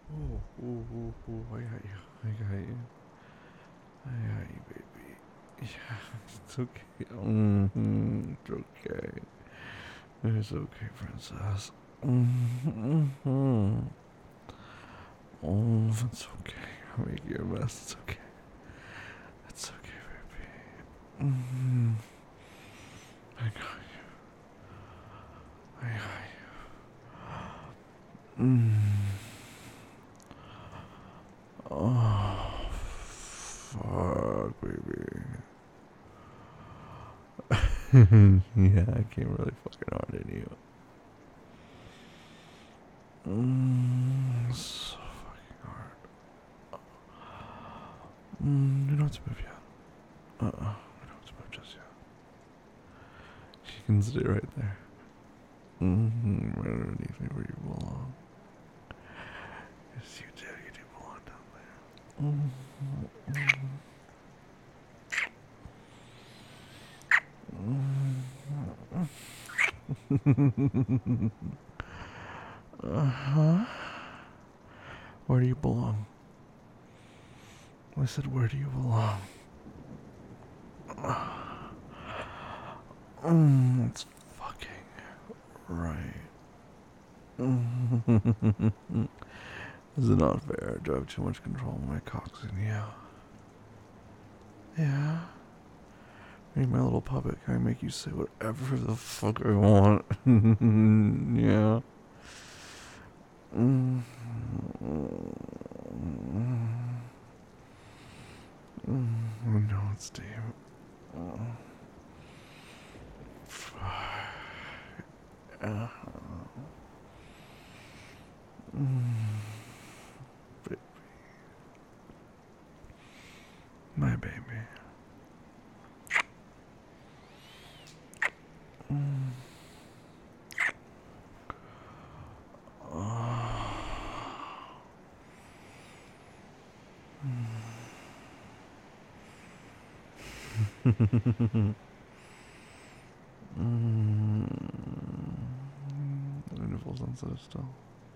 Oh, oh, oh, oh, I got you. I got you. I got you, baby. Yeah, it's okay. It's okay. It's okay, princess. Mm-hmm. Oh, it's okay. Make your mess. It's okay. It's okay, baby. I got you. I got you. Oh, fuck, baby. Yeah, I came really fucking hard in you. So fucking hard. You don't have to move yet. You don't have to move just yet. You can stay right there. Right underneath me where you belong. Yes, you do. You do belong down there. Huh? Where do you belong? I said, where do you belong? That's fucking right. Is it not fair? Do I have too much control of my cocks in you? Yeah? Hey, my little puppet, can I make you say whatever the fuck I want? Yeah. Mm. I know it's deep. Uh, my baby. The nipples sensitive still.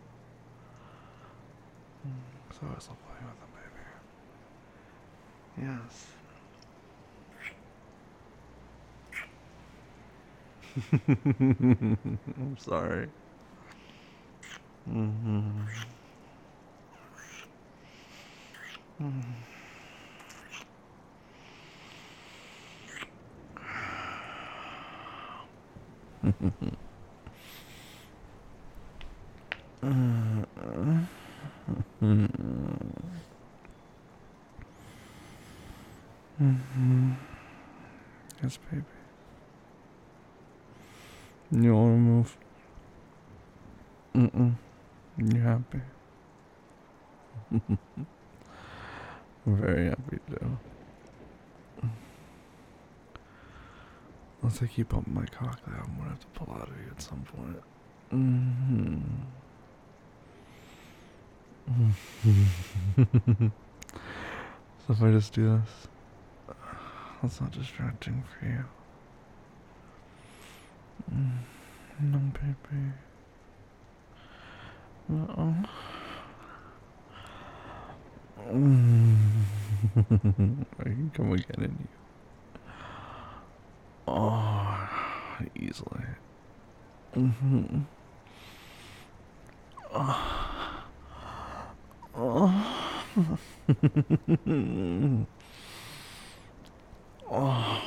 So I still playing with them, baby. Yes. I'm sorry. Mm-hmm. Yes, baby. You wanna move? You happy? I'm very happy too. Once I keep up my cock, I'm gonna have to pull out of you at some point. So if I just do this, that's not distracting for you. No, baby. Uh-oh. I can come again in you. Oh, easily. Oh,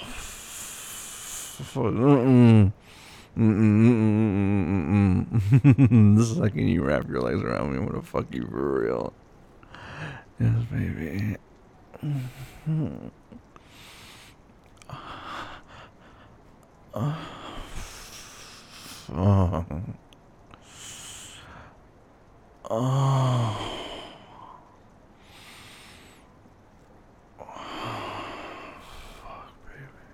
the second you wrap your legs around me, I'm gonna fuck you for real. Yes, baby. Oh. Oh. Fuck, baby.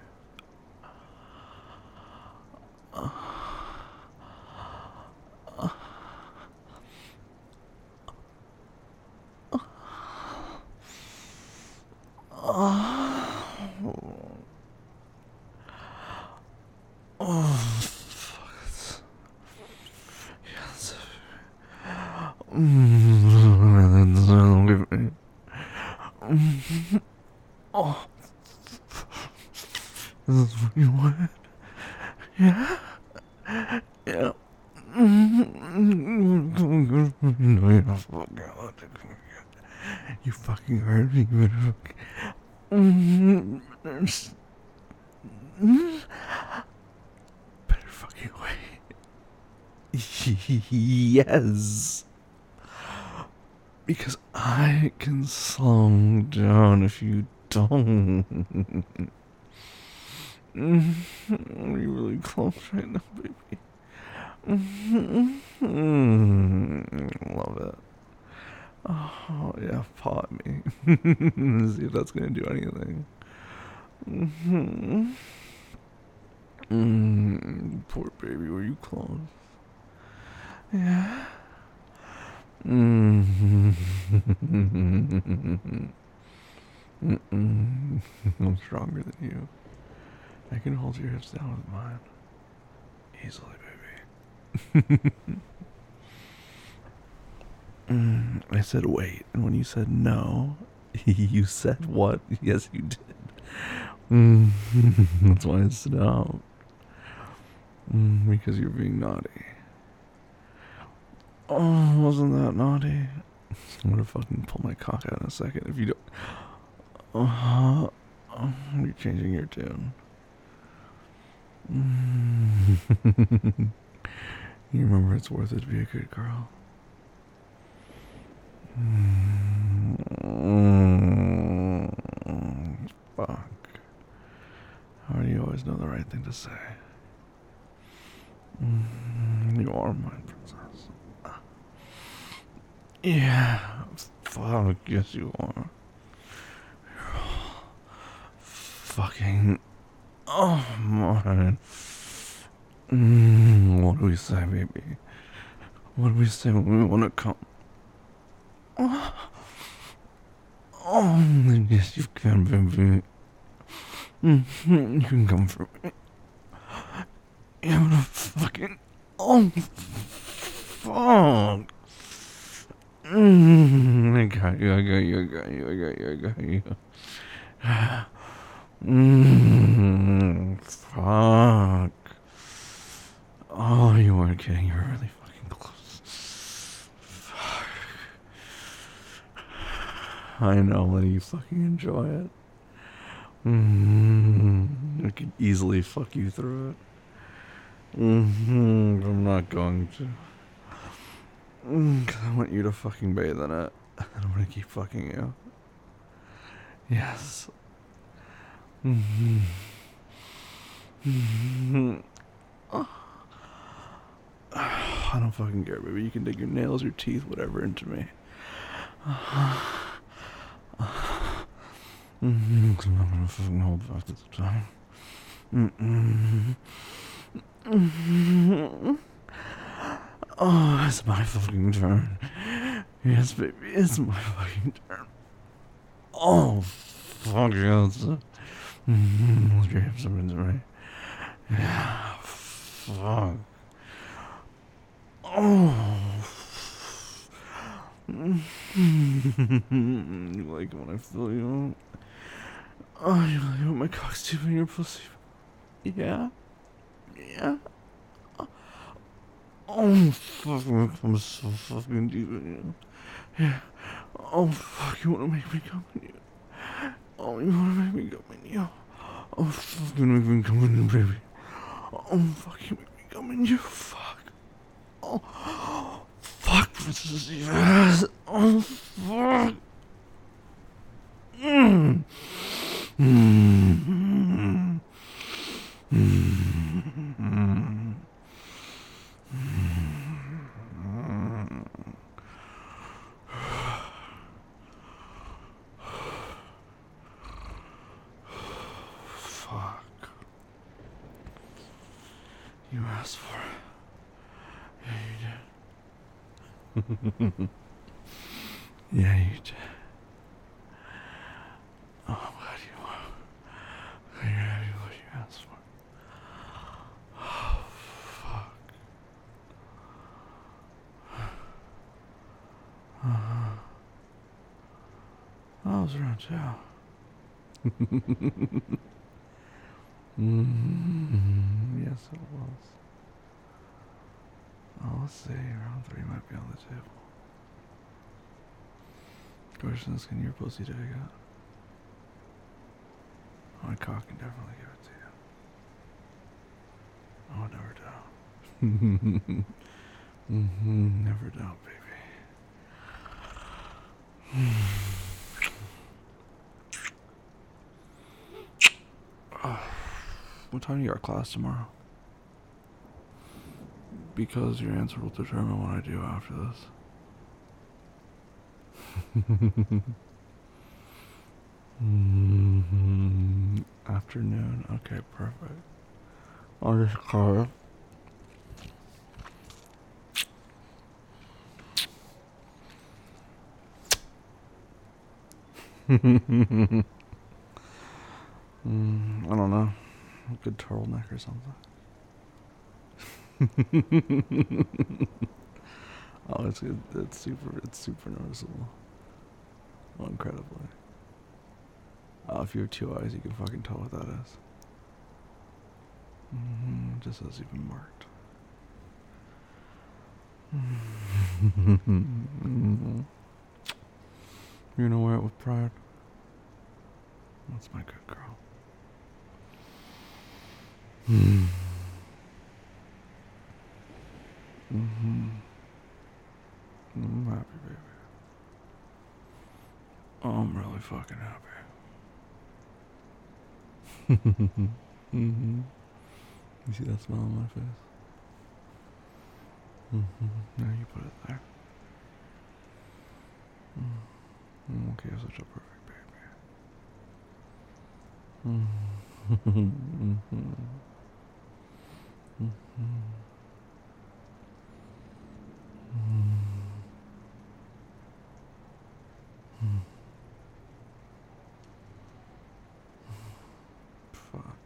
Oh, fuck. Yes. This is what you want. Yeah. Yeah. No, you're not fucking. You fucking heard me. Better fucking wait. Yes. Because I can slow down if you don't. Are you really close right now, baby? Love it. Oh, yeah, paw at me. See if that's gonna do anything. Poor baby, were you close? Yeah. I'm stronger than you. I can hold your hips down with mine. Easily, baby. I said wait, and when you said no, you said what? Yes, you did. That's why I stopped. Because you're being naughty. Oh, wasn't that naughty? I'm gonna fucking pull my cock out in a second if you don't. You're changing your tune. You remember it's worth it to be a good girl. Fuck. How do you always know the right thing to say? You are my princess. Yeah. Fuck, yes you are. Fucking. Oh, man. What do we say, baby? What do we say when we want to come? Oh, yes, you can, baby. You can come for me. I'm gonna fucking. Oh, fuck. I got you, I got you, I got you, I got you, I got you. Fuck. Oh, you weren't kidding. You were really fucking close. Fuck. I know, but you fucking enjoy it. I could easily fuck you through it. I'm not going to. Cause I want you to fucking bathe in it. And I'm gonna keep fucking you. Yes. I don't fucking care, baby. You can dig your nails, your teeth, whatever into me. I'm not gonna fucking hold back this time. Oh, it's my fucking turn. Yes, baby, it's my fucking turn. Oh, fuck yes. Hold your hips up into me. Yeah, fuck. Oh. You like it when I fill you up? Oh, you like it when my cock's deep in your pussy? Yeah? Yeah? Oh, fuck, I'm so fucking deep in you. Yeah. Oh, fuck, you wanna make me come in you? Oh, you wanna make me come in you? Oh, fucking make me come in you, baby. Oh, fucking make me come in you. Fuck. Oh, fuck, Princess Eva. Oh, fuck. Fuck. You asked for it. Yeah, you did. Yeah, you did. Oh, I'm glad you are. You're happy what you asked for. Oh, fuck. I was around too. Yes, it was. Oh, let's see. Round 3 might be on the table. Question is, can your pussy dig it? My cock can definitely give it to you. Oh, never doubt. Never doubt, baby. What time do you got class tomorrow? Because your answer will determine what I do after this. Afternoon. Okay, perfect. I'll just call it. I don't know. A good turtleneck or something. Oh, it's good. It's super noticeable. Oh, incredibly. If you have 2 eyes, you can fucking tell what that is. Just as even marked. You're gonna wear it with pride. That's my good girl. I'm happy, baby. Oh, I'm really fucking happy. You see that smile on my face? Now you put it there. Okay, you're such a perfect baby. Fuck.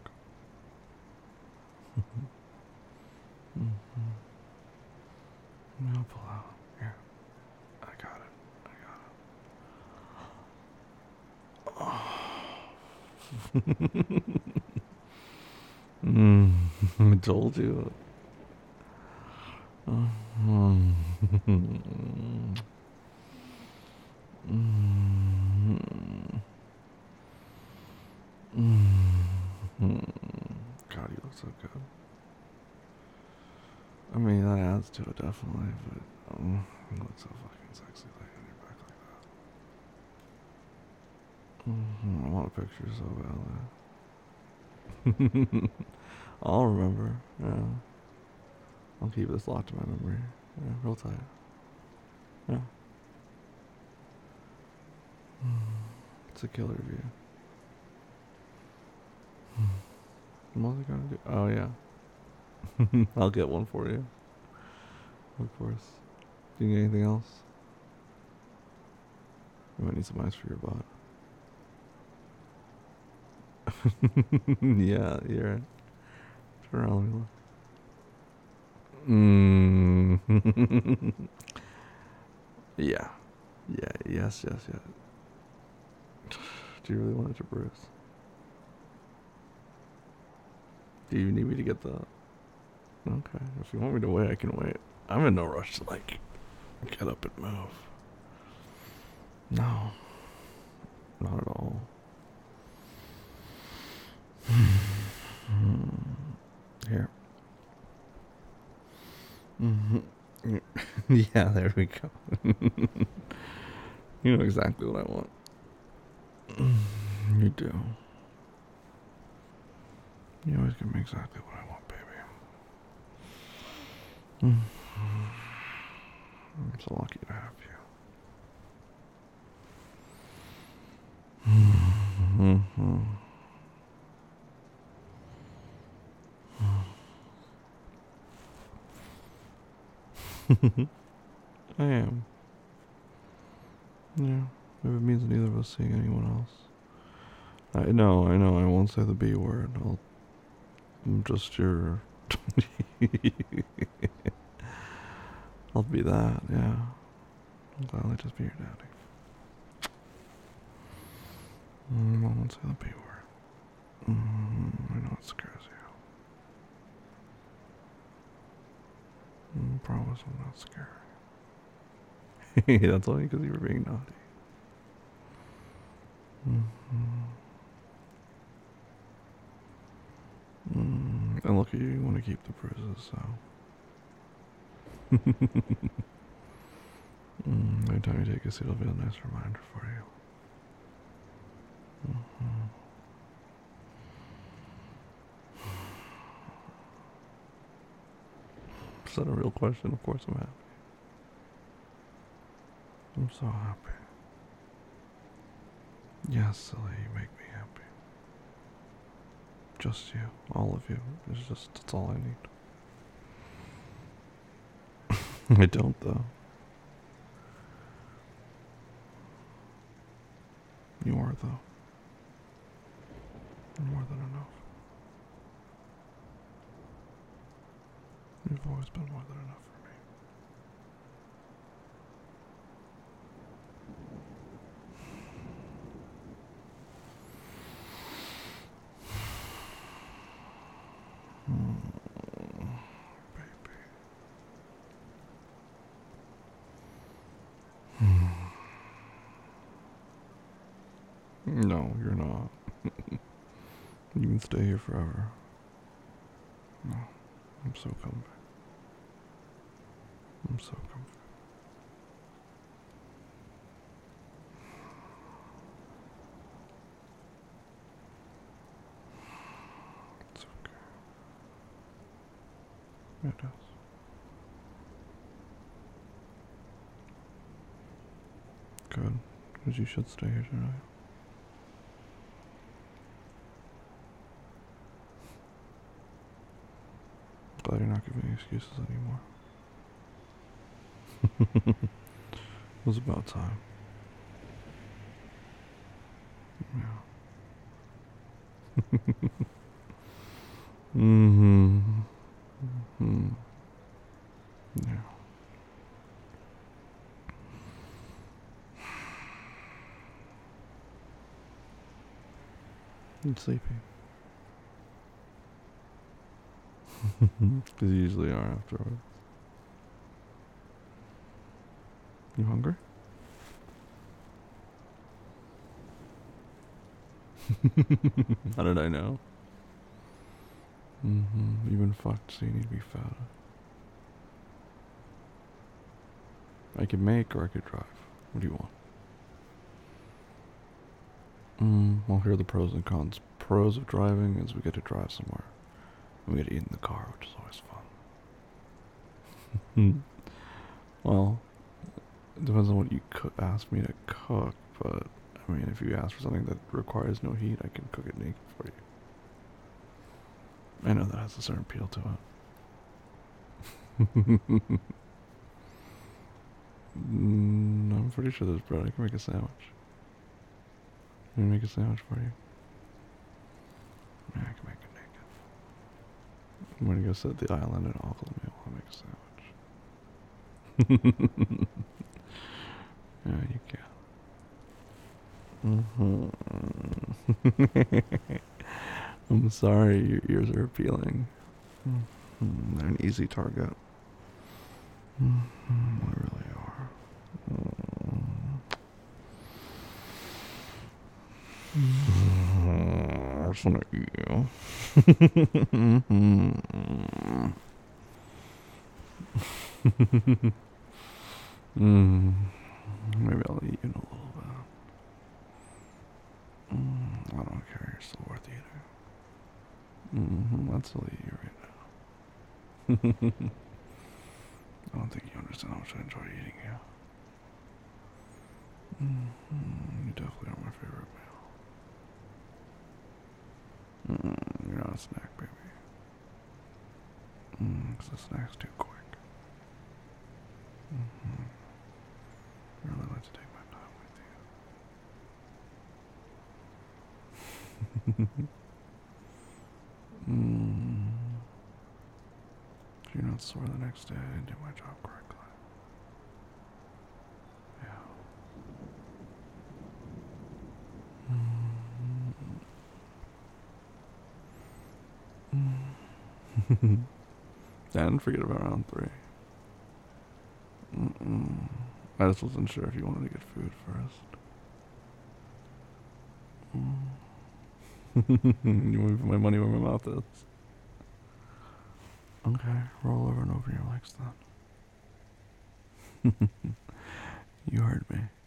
I'll pull out. Here. I got it. I told you. God, you look so good. I mean, that adds to it definitely, but you look so fucking sexy like on your back like that. I want a picture so badly. I'll remember. Yeah. I'll keep this locked in my memory. Yeah, real tight. Yeah. It's a killer view. What was I gonna do? Oh yeah. I'll get one for you. Of course. Do you need anything else? You might need some ice for your butt. Yeah, you're right. Turn around, let me look. Yeah. Yeah, yes. Do you really want it to bruise? Do you need me to get the... Okay, if you want me to wait, I can wait. I'm in no rush to, like, get up and move. No. Not at all. Here. Yeah, there we go. You know exactly what I want. You do. You always give me exactly what I want, baby. I'm so lucky to have you. I am. Yeah, if it means neither of us seeing anyone else. I know, I won't say the B word. I'm just your... I'll be that, yeah. I'll gladly just be your daddy. I won't say the B word. I know scares you. Promise I'm not scary. That's only because you were being naughty. And look at you want to keep the bruises, so. Every time you take a seat, it'll be a nice reminder for you. Is that a real question? Of course I'm happy. I'm so happy. Yes, silly, you make me happy. Just you, all of you. That's all I need. I don't, though. You are, though. More than enough. You've always been more than enough for me. Baby. No, you're not. You can stay here forever. No, I'm so comfy. I'm so comfy. It's okay. It is. Good, because you should stay here tonight. Glad you're not giving me excuses anymore. It was about time. Yeah. Yeah. I'm sleepy. Because you usually are afterwards. You hungry? How did I know? You've been fucked, so you need to be fat. I could make or I could drive. What do you want? Well, here are the pros and cons. Pros of driving is we get to drive somewhere. And we get to eat in the car, which is always fun. Well, it depends on what you ask me to cook, but I mean, if you ask for something that requires no heat, I can cook it naked for you. I know that has a certain appeal to it. I'm pretty sure there's bread. I can make a sandwich. Can I make a sandwich for you? Yeah, I can make it naked. I'm gonna go sit at the island and I'll make a sandwich. Yeah, you can. I'm sorry, your ears are appealing. They're an easy target. They really are. I just want to eat you. Maybe I'll eat you in a little bit. I don't care, you're still worth eating. I'll still eat you right now. I don't think you understand how much I enjoy eating you. You definitely are my favorite meal. You're not a snack, baby. 'Cause the snack's too quick. I really like to take my time with you. If you're not sore the next day, I didn't do my job correctly. Yeah. And forget about round three. Mm-mm. I just wasn't sure if you wanted to get food first. You want me to put my money where my mouth is? Okay, roll over and over your legs then. You heard me.